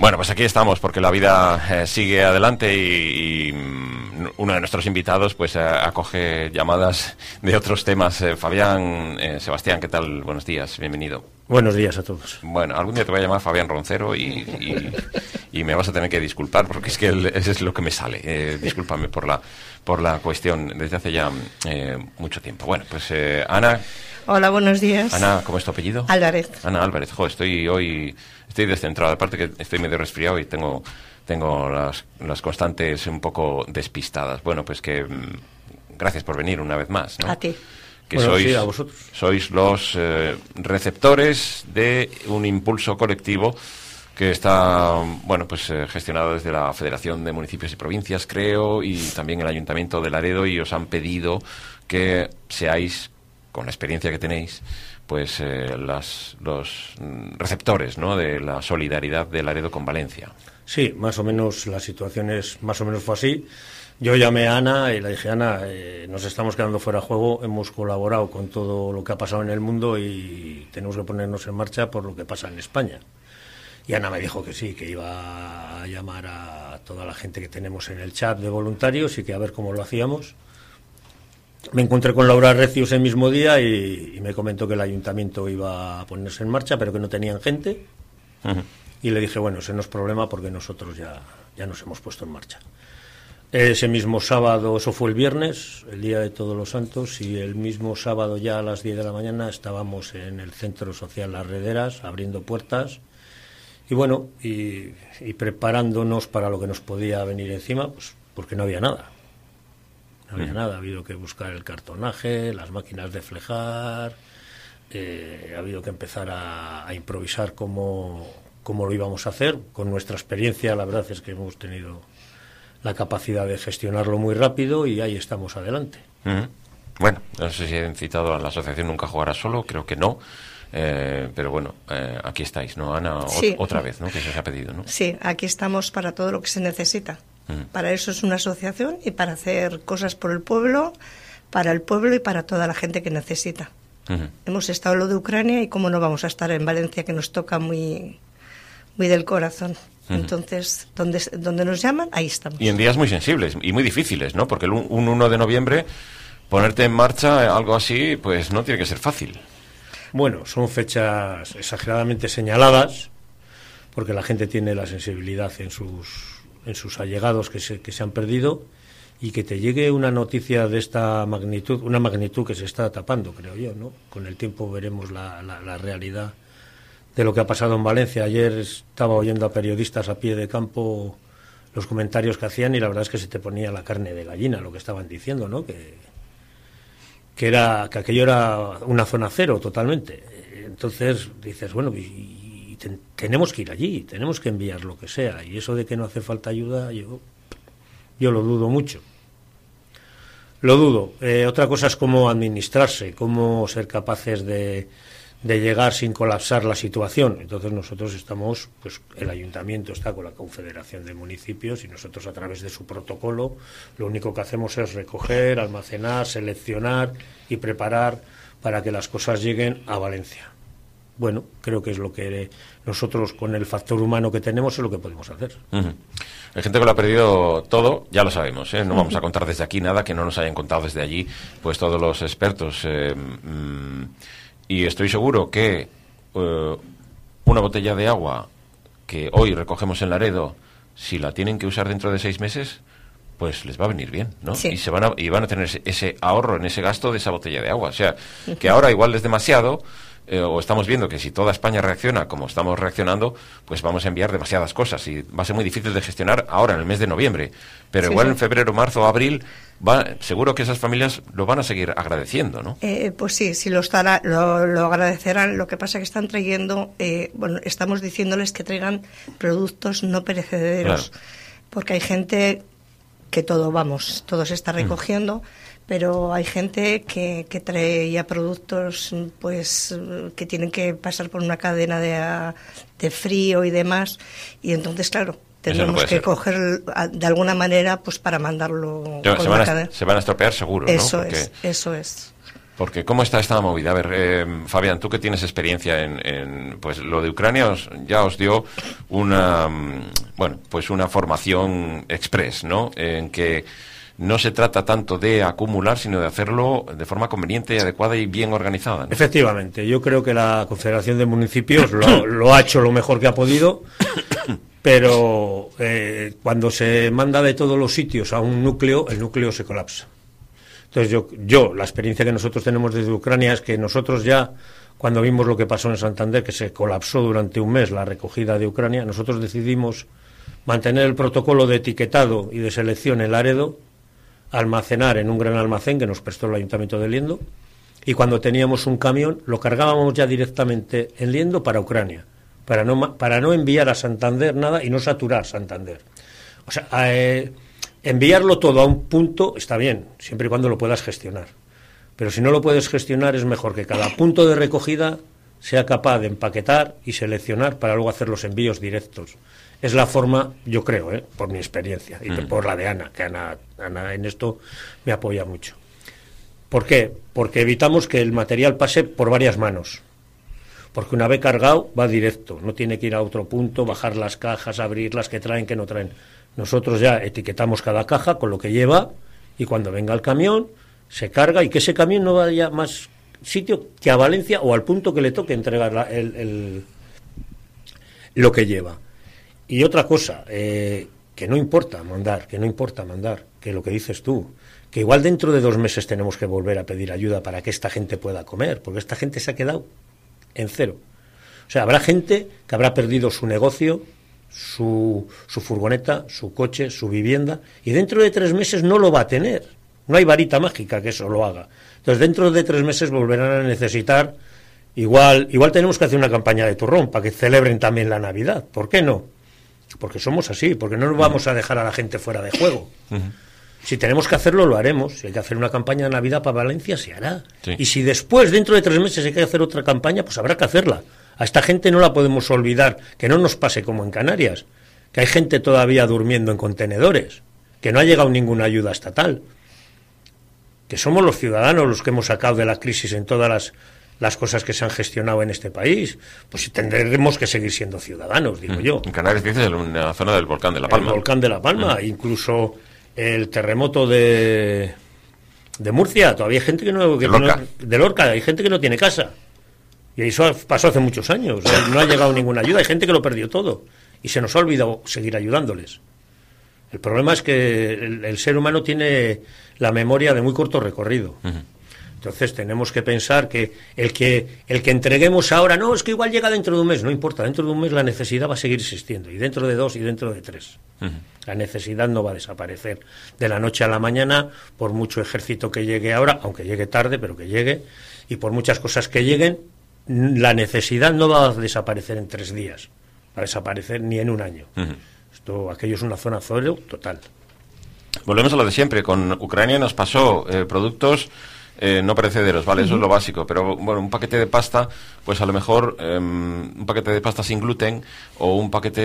Bueno, pues aquí estamos porque la vida sigue adelante y uno de nuestros invitados pues acoge llamadas de otros temas. Fabián, Sebastián, ¿qué tal? Buenos días, bienvenido. Buenos días a todos. Bueno, algún día te voy a llamar Fabián Roncero y me vas a tener que disculpar porque es que ese es lo que me sale. Discúlpame por la cuestión desde hace ya mucho tiempo. Bueno, pues Ana. Hola, buenos días. Ana, ¿cómo es tu apellido? Álvarez. Ana Álvarez. Estoy descentrado, aparte que estoy medio resfriado y tengo las constantes un poco despistadas. Bueno, pues que gracias por venir una vez más, ¿no? A ti. Que bueno, sois, sí, a vosotros. Sois los receptores de un impulso colectivo que está, bueno, pues gestionado desde la Federación de Municipios y Provincias, creo, y también el Ayuntamiento de Laredo, y os han pedido que seáis, con la experiencia que tenéis, pues los receptores, ¿no?, de la solidaridad de Laredo con Valencia. Sí, más o menos la situación más o menos fue así. Yo llamé a Ana y le dije, Ana, nos estamos quedando fuera de juego, hemos colaborado con todo lo que ha pasado en el mundo y tenemos que ponernos en marcha por lo que pasa en España. Y Ana me dijo que sí, que iba a llamar a toda la gente que tenemos en el chat de voluntarios y que a ver cómo lo hacíamos. Me encontré con Laura Recio ese mismo día y me comentó que el ayuntamiento iba a ponerse en marcha, pero que no tenían gente. Uh-huh. Y le dije, bueno, ese no es problema porque nosotros ya nos hemos puesto en marcha. Ese mismo sábado, eso fue el viernes, el día de Todos los Santos, y el mismo sábado ya a las 10 de la mañana estábamos en el Centro Social Las Rederas, abriendo puertas, y bueno, y preparándonos para lo que nos podía venir encima, pues porque no había nada. No había nada, ha habido que buscar el cartonaje, las máquinas de flejar, ha habido que empezar a improvisar cómo lo íbamos a hacer. Con nuestra experiencia, la verdad es que hemos tenido la capacidad de gestionarlo muy rápido y ahí estamos adelante. Uh-huh. Bueno, no sé si han citado a la asociación Nunca Jugará Solo, creo que no, pero bueno, aquí estáis, ¿no, Ana? Sí. Otra vez, ¿no?, que se os ha pedido, ¿no? Sí, aquí estamos para todo lo que se necesita. Para eso es una asociación y para hacer cosas por el pueblo, para el pueblo y para toda la gente que necesita. Uh-huh. Hemos estado en lo de Ucrania y cómo no vamos a estar en Valencia, que nos toca muy, muy del corazón. Uh-huh. Entonces, donde nos llaman, ahí estamos. Y en días muy sensibles y muy difíciles, ¿no? Porque un 1 de noviembre, ponerte en marcha algo así, pues no tiene que ser fácil. Bueno, son fechas exageradamente señaladas, porque la gente tiene la sensibilidad en sus allegados que se han perdido, y que te llegue una noticia de esta magnitud, una magnitud que se está tapando, creo yo, ¿no? Con el tiempo veremos la realidad de lo que ha pasado en Valencia. Ayer estaba oyendo a periodistas a pie de campo los comentarios que hacían y la verdad es que se te ponía la carne de gallina lo que estaban diciendo, ¿no? Que aquello era una zona cero totalmente. Entonces dices, bueno, tenemos que ir allí, tenemos que enviar lo que sea, y eso de que no hace falta ayuda, yo lo dudo mucho. Lo dudo. Otra cosa es cómo administrarse, cómo ser capaces de llegar sin colapsar la situación. Entonces nosotros estamos, pues el ayuntamiento está con la Confederación de Municipios y nosotros a través de su protocolo lo único que hacemos es recoger, almacenar, seleccionar y preparar para que las cosas lleguen a Valencia. Bueno, creo que es lo que nosotros, con el factor humano que tenemos, es lo que podemos hacer. Uh-huh. Hay gente que lo ha perdido todo, ya lo sabemos, ¿eh? No vamos a contar desde aquí nada que no nos hayan contado desde allí, pues todos los expertos. Y estoy seguro que una botella de agua que hoy recogemos en Laredo, si la tienen que usar dentro de 6 meses, pues les va a venir bien, ¿no? Sí. Y van a tener ese ahorro en ese gasto de esa botella de agua. O sea, que ahora igual es demasiado. O estamos viendo que si toda España reacciona como estamos reaccionando, pues vamos a enviar demasiadas cosas y va a ser muy difícil de gestionar ahora en el mes de noviembre, pero sí, igual sí. En febrero, marzo o abril seguro que esas familias lo van a seguir agradeciendo, ¿no? Pues sí, lo agradecerán. Lo que pasa es que están trayendo, estamos diciéndoles que traigan productos no perecederos, claro. Porque hay gente que todo se está recogiendo, pero hay gente que trae ya productos pues que tienen que pasar por una cadena de frío y demás, y entonces claro, tenemos que coger de alguna manera pues para mandarlo. Se van a estropear seguro, eso, ¿no? Porque eso es. Porque ¿cómo está esta movida? A ver, Fabián, tú que tienes experiencia en pues lo de Ucrania, ya os dio una formación express, ¿no? En que no se trata tanto de acumular, sino de hacerlo de forma conveniente, adecuada y bien organizada, ¿no? Efectivamente, yo creo que la Confederación de Municipios lo ha hecho lo mejor que ha podido, pero cuando se manda de todos los sitios a un núcleo, el núcleo se colapsa. Entonces la experiencia que nosotros tenemos desde Ucrania es que nosotros ya, cuando vimos lo que pasó en Santander, que se colapsó durante un mes la recogida de Ucrania, nosotros decidimos mantener el protocolo de etiquetado y de selección en Laredo, almacenar en un gran almacén que nos prestó el Ayuntamiento de Liendo, y cuando teníamos un camión lo cargábamos ya directamente en Liendo para Ucrania, para no enviar a Santander nada y no saturar Santander. O sea, enviarlo todo a un punto está bien, siempre y cuando lo puedas gestionar. Pero si no lo puedes gestionar, es mejor que cada punto de recogida sea capaz de empaquetar y seleccionar para luego hacer los envíos directos. Es la forma, yo creo, por mi experiencia y por la de Ana, que Ana en esto me apoya mucho. ¿Por qué? Porque evitamos que el material pase por varias manos. Porque una vez cargado va directo, no tiene que ir a otro punto, bajar las cajas, abrirlas, que traen, que no traen. Nosotros ya etiquetamos cada caja con lo que lleva y cuando venga el camión se carga y que ese camión no vaya más sitio que a Valencia o al punto que le toque entregar lo que lleva. Y otra cosa, que no importa mandar, que lo que dices tú, que igual dentro de 2 meses tenemos que volver a pedir ayuda para que esta gente pueda comer, porque esta gente se ha quedado en cero. O sea, habrá gente que habrá perdido su negocio, su furgoneta, su coche, su vivienda, y dentro de 3 meses no lo va a tener. No hay varita mágica que eso lo haga. Entonces, dentro de 3 meses volverán a necesitar, igual tenemos que hacer una campaña de turrón para que celebren también la Navidad. ¿Por qué no? Porque somos así, porque no nos vamos a dejar a la gente fuera de juego. Si tenemos que hacerlo, lo haremos. Si hay que hacer una campaña de Navidad para Valencia, se hará. Sí. Y si después, dentro de 3 meses, hay que hacer otra campaña, pues habrá que hacerla. A esta gente no la podemos olvidar, que no nos pase como en Canarias, que hay gente todavía durmiendo en contenedores, que no ha llegado ninguna ayuda estatal, que somos los ciudadanos los que hemos sacado de la crisis en todas las cosas que se han gestionado en este país. Pues tendremos que seguir siendo ciudadanos, digo yo. En Canarias dices en la zona del volcán de La Palma. El volcán de La Palma, incluso el terremoto de Murcia, todavía hay gente de Lorca, hay gente que no tiene casa. Y eso pasó hace muchos años. No ha llegado ninguna ayuda. Hay gente que lo perdió todo. Y se nos ha olvidado seguir ayudándoles. El problema es que el ser humano tiene la memoria de muy corto recorrido. Entonces tenemos que pensar que el que entreguemos ahora, no, es que igual llega dentro de un mes. No importa, dentro de un mes la necesidad va a seguir existiendo. Y dentro de 2 y dentro de 3. La necesidad no va a desaparecer de la noche a la mañana, por mucho ejército que llegue ahora, aunque llegue tarde, pero que llegue. Y por muchas cosas que lleguen, la necesidad no va a desaparecer en 3 días, va a desaparecer ni en un año. Aquello es una zona cero total. Volvemos a lo de siempre. Con Ucrania nos pasó productos no perecederos, ¿vale? Eso es lo básico. Pero, bueno, un paquete de pasta, pues a lo mejor un paquete de pasta sin gluten o un paquete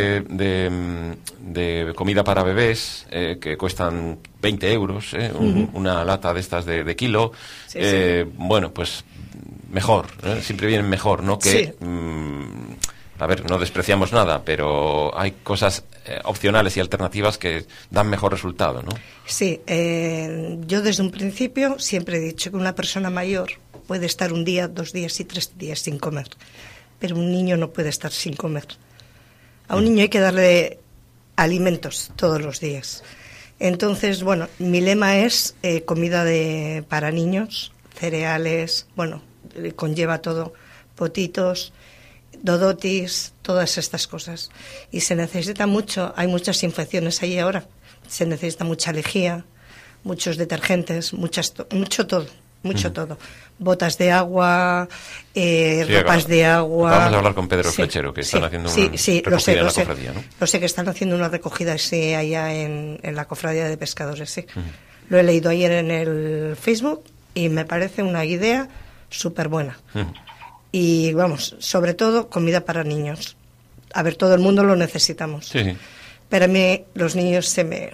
de comida para bebés que cuestan 20 euros, una lata de estas de kilo. Sí. Bueno, pues mejor, siempre vienen mejor, ¿no? Que, a ver, no despreciamos nada, pero hay cosas opcionales y alternativas que dan mejor resultado, ¿no? Sí, yo desde un principio siempre he dicho que una persona mayor puede estar 1 día, 2 días y 3 días sin comer, pero un niño no puede estar sin comer. A un niño hay que darle alimentos todos los días. Entonces, bueno, mi lema es comida para niños, cereales, bueno, conlleva todo, potitos, dodotis, todas estas cosas. Y se necesita mucho, hay muchas infecciones ahí ahora, se necesita mucha lejía, muchos detergentes, mucho todo. Botas de agua, ropas de agua. Vamos a hablar con Pedro Flechero, que están haciendo una recogida en la cofradía, ¿no? Lo sé que están haciendo una recogida allá en la cofradía de pescadores, sí. Lo he leído ayer en el Facebook y me parece una idea súper buena. Y vamos, sobre todo comida para niños. A ver, todo el mundo lo necesitamos. Sí. Pero a mí los niños se me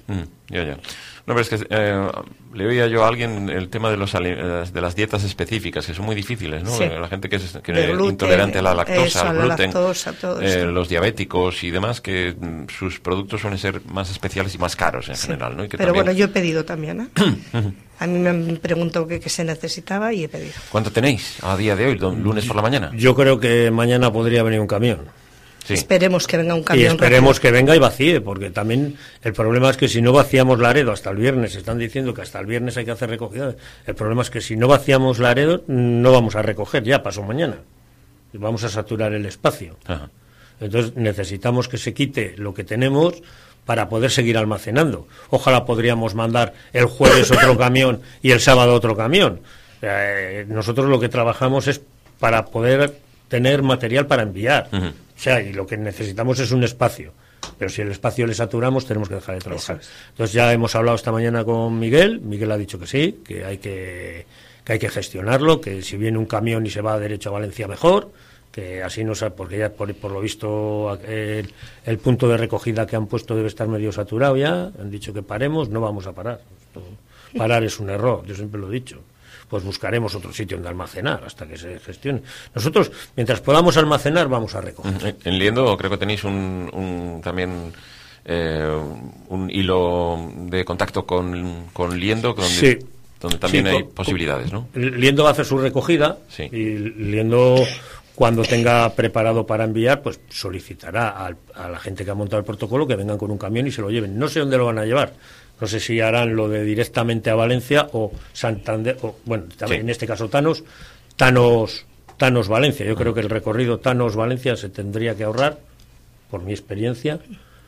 Ya. No, pero es que le oía yo a alguien el tema de de las dietas específicas, que son muy difíciles, ¿no? Sí. La gente que es gluten, intolerante a la lactosa, eso, al gluten, todo esto. los diabéticos y demás, que sus productos suelen ser más especiales y más caros en general, ¿no? Y que pero también... bueno, yo he pedido también, ¿eh? A mí me han preguntado qué se necesitaba y he pedido. ¿Cuánto tenéis a día de hoy, lunes por la mañana? Yo creo que mañana podría venir un camión. Sí. Esperemos que venga un camión. Y esperemos rápido. que venga y vacíe, porque también el problema es que si no vaciamos Laredo hasta el viernes, están diciendo que hasta el viernes hay que hacer recogida. El problema es que si no vaciamos Laredo, no vamos a recoger ya, pasó mañana. Y vamos a saturar el espacio. Ajá. Entonces necesitamos que se quite lo que tenemos para poder seguir almacenando. Ojalá podríamos mandar el jueves otro camión y el sábado otro camión. Nosotros lo que trabajamos es para poder tener material para enviar. Uh-huh. O sea, y lo que necesitamos es un espacio. Pero si el espacio le saturamos, tenemos que dejar de trabajar. Entonces ya hemos hablado esta mañana con Miguel. Miguel ha dicho que sí, que hay que gestionarlo, que si viene un camión y se va derecho a Valencia, mejor, que así no sabe, porque ya por lo visto el punto de recogida que han puesto debe estar medio saturado ya. Han dicho que paremos, no vamos a parar. Parar es un error, yo siempre lo he dicho. Pues buscaremos otro sitio donde almacenar hasta que se gestione. Nosotros, mientras podamos almacenar, vamos a recoger. En Liendo creo que tenéis también un hilo de contacto con Liendo, donde también hay posibilidades, ¿no? Liendo va a hacer su recogida, sí. Y Liendo, cuando tenga preparado para enviar, pues solicitará a la gente que ha montado el protocolo que vengan con un camión y se lo lleven. No sé dónde lo van a llevar. No sé si harán lo de directamente a Valencia o Santander, o bueno, también en este caso Thanos Valencia. Yo creo que el recorrido Thanos Valencia se tendría que ahorrar, por mi experiencia.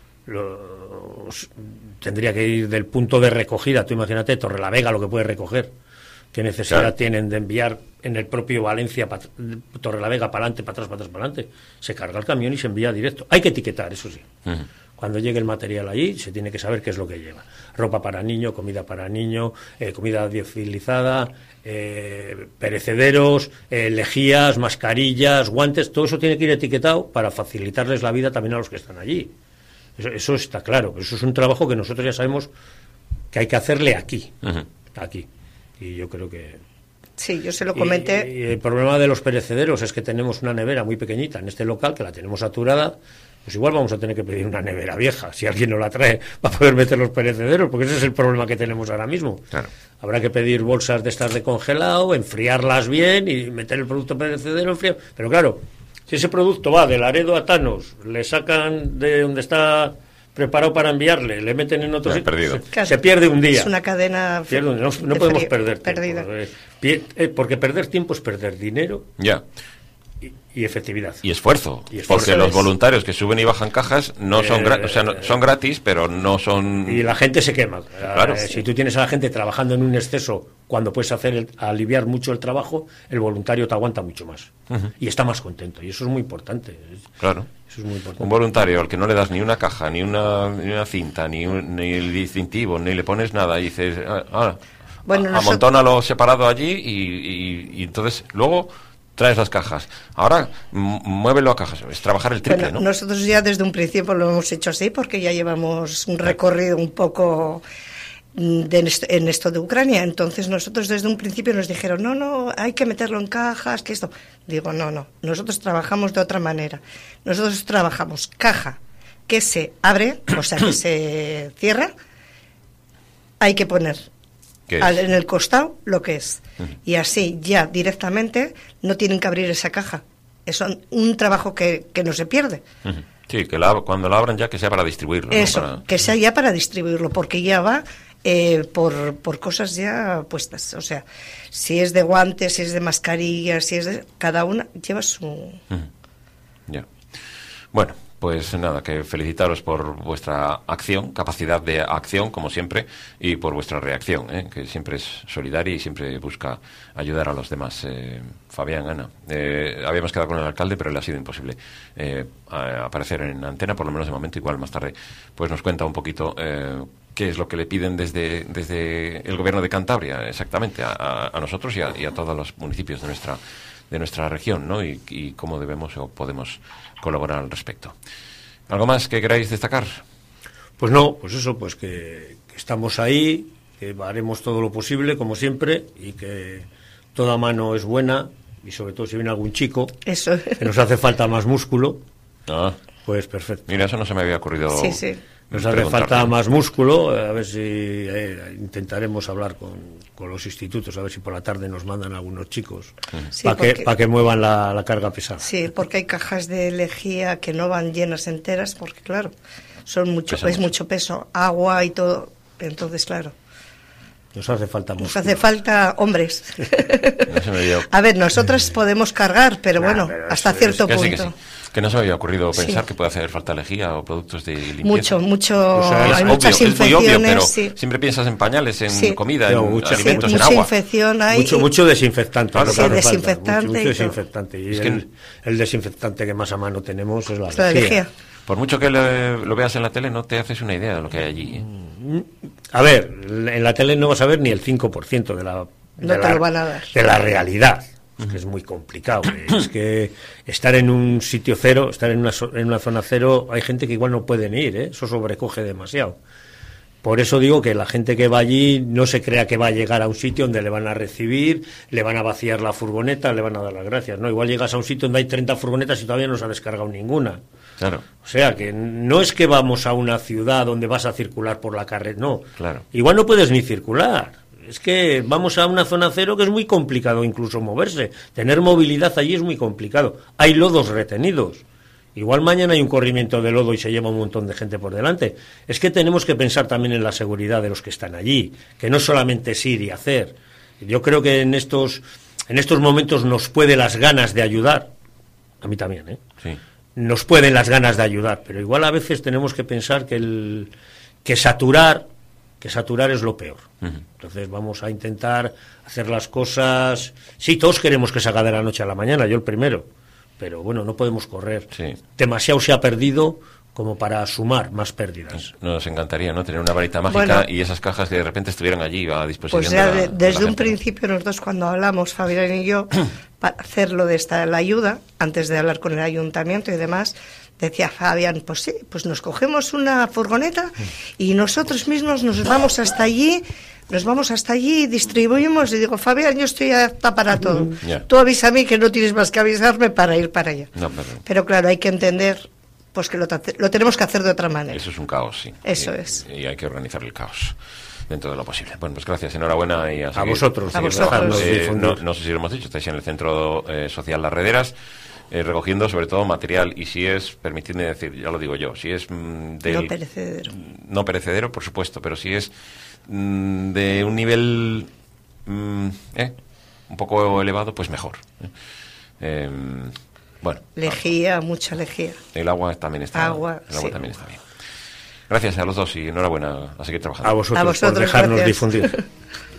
Tendría que ir del punto de recogida. Tú imagínate, Torrelavega, lo que puede recoger. ¿Qué necesidad tienen de enviar en el propio Valencia, Torrelavega, para adelante, para atrás, para atrás, para adelante? Se carga el camión y se envía directo. Hay que etiquetar, eso sí. Uh-huh. Cuando llegue el material allí, se tiene que saber qué es lo que lleva. Ropa para niño, comida para niño, comida diofilizada, perecederos, lejías, mascarillas, guantes, todo eso tiene que ir etiquetado para facilitarles la vida también a los que están allí. Eso está claro. Eso es un trabajo que nosotros ya sabemos que hay que hacerle aquí. Uh-huh. Aquí. Y yo creo que... Sí, yo se lo comenté. Y el problema de los perecederos es que tenemos una nevera muy pequeñita en este local, que la tenemos saturada. Pues igual vamos a tener que pedir una nevera vieja, si alguien nos la trae, para poder meter los perecederos, porque ese es el problema que tenemos ahora mismo. Claro. Habrá que pedir bolsas de estas de congelado, enfriarlas bien y meter el producto perecedero enfriado. Pero claro, si ese producto va de Laredo a Thanos, le sacan de donde está preparado para enviarle, le meten en otro sitio, se pierde un día. Es una cadena. No podemos perder tiempo. Perdida. Porque perder tiempo es perder dinero. Ya. Y efectividad. Y esfuerzo. Porque los voluntarios que suben y bajan cajas no son son gratis, pero no son... Y la gente se quema. Claro. Si tú tienes a la gente trabajando en un exceso, cuando puedes aliviar mucho el trabajo, el voluntario te aguanta mucho más. Uh-huh. Y está más contento. Y eso es muy importante. Claro. Eso es muy importante. Un voluntario al que no le das ni una caja, ni una cinta, ni el distintivo, ni le pones nada, y dices... amontónalo separado allí y entonces luego... traes las cajas. Ahora, muévelo a cajas. Es trabajar el triple, ¿no? Nosotros ya desde un principio lo hemos hecho así, porque ya llevamos un recorrido un poco en esto de Ucrania. Entonces nosotros desde un principio nos dijeron, no, hay que meterlo en cajas, que esto... Digo, no. Nosotros trabajamos de otra manera. Nosotros trabajamos caja que se abre, o sea, que se cierra. Hay que poner en el costado lo que es. Uh-huh. Y así ya directamente no tienen que abrir esa caja. Es un trabajo que no se pierde. Uh-huh. Sí, que cuando la abran ya que sea para distribuirlo. Eso, ¿no? que sea ya para distribuirlo, porque ya va por cosas ya puestas. O sea, si es de guantes, si es de mascarillas, si es de... Cada una lleva su... Uh-huh. Ya. Bueno, pues nada, que felicitaros por vuestra acción, capacidad de acción, como siempre, y por vuestra reacción, que siempre es solidaria y siempre busca ayudar a los demás. Fabián, Ana, habíamos quedado con el alcalde, pero le ha sido imposible aparecer en antena, por lo menos de momento. Igual más tarde pues nos cuenta un poquito qué es lo que le piden desde el gobierno de Cantabria, exactamente, a nosotros y a todos los municipios de nuestra región, ¿no? Y cómo debemos o podemos colaborar al respecto. ¿Algo más que queráis destacar? Pues no, pues eso, pues que estamos ahí, que haremos todo lo posible, como siempre, y que toda mano es buena, y sobre todo si viene algún chico, eso, que nos hace falta más músculo, pues perfecto. Mira, eso no se me había ocurrido. Sí. Nos hace falta más músculo, a ver si intentaremos hablar con los institutos, a ver si por la tarde nos mandan algunos chicos para que muevan la carga pesada. Sí, porque hay cajas de lejía que no van llenas enteras, porque claro, es mucho peso, agua y todo, entonces claro. Nos hace falta músculo. Nos hace falta hombres. No se me dio. A ver, nosotras podemos cargar, pero pero hasta cierto punto. Que no se me había ocurrido pensar que puede hacer falta lejía o productos de limpieza. Mucho. O sea, hay muchas infecciones. Es muy obvio, pero siempre piensas en pañales, en comida, en alimentos, en agua. Mucha infección hay. Mucho desinfectante. Claro, desinfectante. Mucho desinfectante. Y el desinfectante que más a mano tenemos es la lejía. Por mucho que lo veas en la tele, no te haces una idea de lo que hay allí. A ver, en la tele no vas a ver ni el 5% de la realidad. Que es muy complicado. Es que estar en un sitio cero, estar en una zona cero, hay gente que igual no pueden ir, eso sobrecoge demasiado. Por eso digo que la gente que va allí no se crea que va a llegar a un sitio donde le van a recibir, le van a vaciar la furgoneta, le van a dar las gracias. No, igual llegas a un sitio donde hay 30 furgonetas y todavía no se ha descargado ninguna. Claro. O sea, que no es que vamos a una ciudad donde vas a circular por la carretera, no. Claro. Igual no puedes ni circular. Es que vamos a una zona cero que es muy complicado incluso moverse. Tener movilidad allí es muy complicado. Hay lodos retenidos. Igual mañana hay un corrimiento de lodo y se lleva un montón de gente por delante. Es que tenemos que pensar también en la seguridad de los que están allí, que no solamente es ir y hacer. Yo creo que en estos momentos nos puede las ganas de ayudar. A mí también, Sí. Nos pueden las ganas de ayudar, pero igual a veces tenemos que pensar que saturar es lo peor. Entonces vamos a intentar hacer las cosas. Sí, todos queremos que se haga de la noche a la mañana, yo el primero, pero bueno, no podemos correr. Sí. Demasiado se ha perdido como para sumar más pérdidas. Nos encantaría, ¿no?, tener una varita mágica y esas cajas que de repente estuvieran allí a disposición. Pues ya desde un principio nosotros cuando hablamos, Fabián y yo, para hacerlo de la ayuda, antes de hablar con el ayuntamiento y demás, decía Fabián, pues sí, pues nos cogemos una furgoneta y nosotros mismos nos vamos hasta allí y distribuimos. Y digo, Fabián, yo estoy apta para todo. Tú avisa a mí que no tienes más que avisarme para ir para allá. Pero claro, hay que entender pues que lo tenemos que hacer de otra manera. Eso es un caos, sí. Eso es. Y hay que organizar el caos dentro de lo posible. Bueno, pues gracias, enhorabuena y a vosotros. A vosotros. No sé si lo hemos dicho, estáis en el Centro Social Las Rederas, recogiendo sobre todo material, y si es, permitidme decir, ya lo digo yo, si es no perecedero. No perecedero, por supuesto, pero si es de un nivel un poco elevado, pues mejor. Bueno. Lejía, mucha lejía. El agua también está también está bien. Gracias a los dos y enhorabuena a seguir trabajando. A vosotros por dejarnos gracias. difundir.